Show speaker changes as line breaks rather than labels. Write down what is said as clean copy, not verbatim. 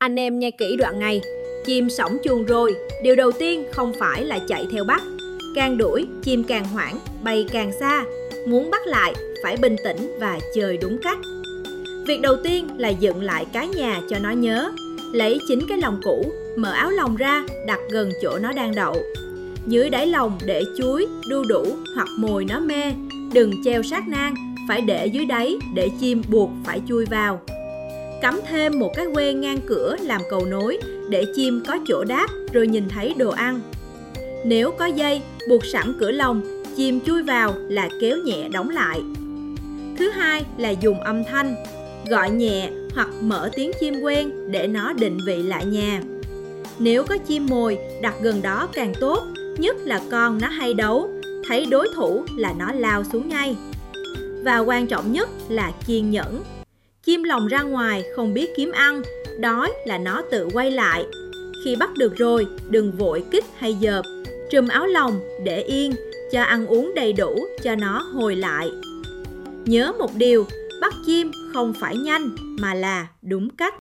Anh em nghe kỹ đoạn này. Chim sõng chuồng rồi, điều đầu tiên không phải là chạy theo bắt. Càng đuổi, chim càng hoảng, bay càng xa. Muốn bắt lại, phải bình tĩnh và chơi đúng cách. Việc đầu tiên là dựng lại cái nhà cho nó nhớ. Lấy 9 cái lồng cũ, mở áo lồng ra, đặt gần chỗ nó đang đậu. Dưới đáy lồng để chuối, đu đủ hoặc mồi nó mê. Đừng treo sát nang, phải để dưới đáy để chim buộc phải chui vào. Cắm thêm một cái que ngang cửa làm cầu nối để chim có chỗ đáp rồi nhìn thấy đồ ăn. Nếu có dây, buộc sẵn cửa lồng, chim chui vào là kéo nhẹ đóng lại. Thứ hai là dùng âm thanh, gọi nhẹ hoặc mở tiếng chim quen để nó định vị lại nhà. Nếu có chim mồi, đặt gần đó càng tốt, nhất là con nó hay đấu, thấy đối thủ là nó lao xuống ngay. Và quan trọng nhất là kiên nhẫn. Chim lồng ra ngoài không biết kiếm ăn, đói là nó tự quay lại. Khi bắt được rồi, đừng vội kích hay dợp, trùm áo lồng để yên, cho ăn uống đầy đủ cho nó hồi lại. Nhớ một điều, bắt chim không phải nhanh mà là đúng cách.